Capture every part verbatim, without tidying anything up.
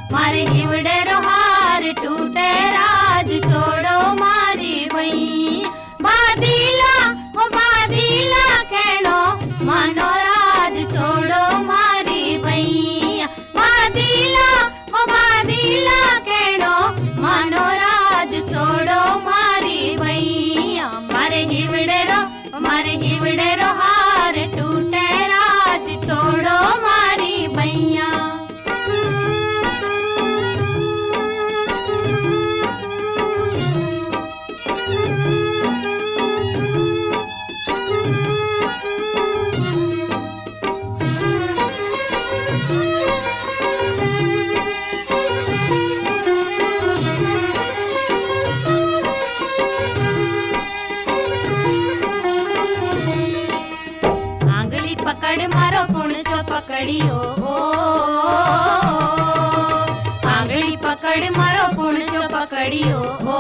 मारे हिवड़े रोहार टूटे राज छोड़ो मारी भई बादीला ओ बादीला कहनो मानो राज छोड़ो मारी भई बादीला ओ बादीला कहनो मानो राज छोड़ो मारी भई मारे हिवड़े रो मारे हिवड़े रोहार टूटे राज छोड़ो मारी भैया पकड़ मारो पुण चो पकड़ियो ओ आंगली पकड़ मारो पुण चो पकड़ियो ओ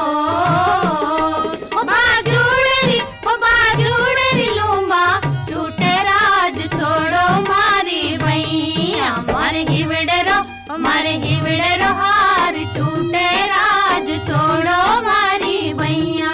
ओ बाजूड़री ओ बाजूड़री लूमा टूटे राज छोड़ो मारी भैया मारे हिवड़े रो मारे हिवड़े रो हार टूटे राज छोड़ो मारी भैया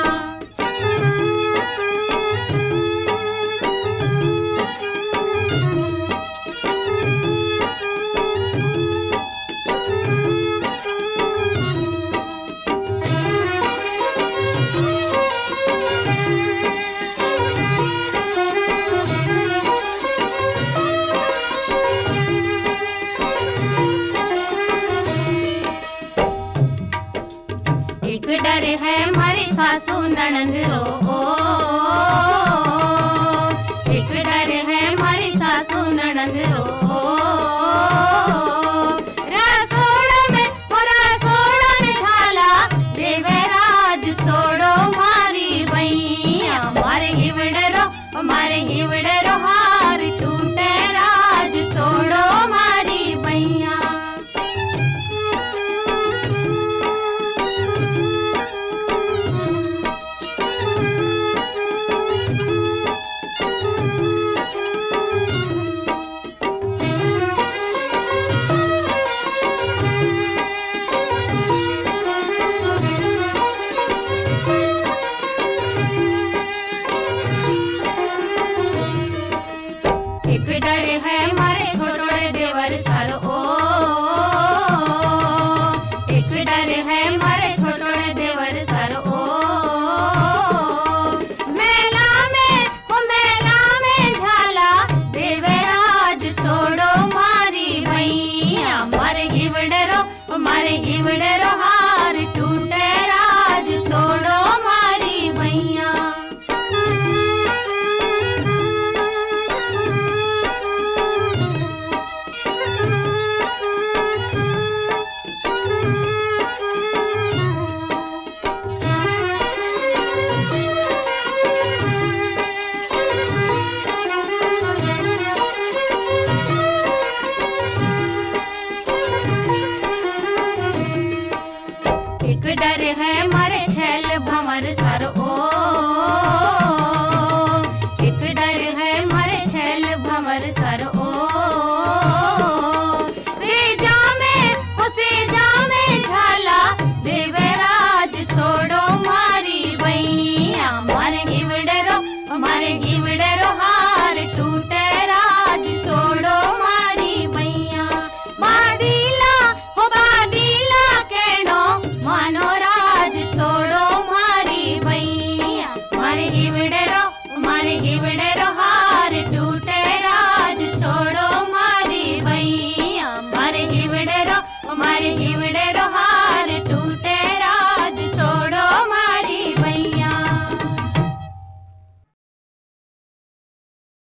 डर है हमारी सासू ननंद रो ओ, एक डर है हमारी सासू ननंद रो रसोड़ा में ओ रसोड़ा में झाला देवे राज छोड़ो मारी भैया मारे हिवड़े रो मारे हिवड़े रो हार टूटे राज छोड़ो मारी भैया डर है मारे छोटोड़े देवर सारो ओ एक डर है मारे छोटोड़े देवर सारो ओ मेला में ओ मेला में झाला देवे राज छोड़ो मारी भैया मारे हिवड़े रो मारे हिवड़े रो हार टूटे राज छोड़ो मारी भैया डर है मारे छैल भंवर सा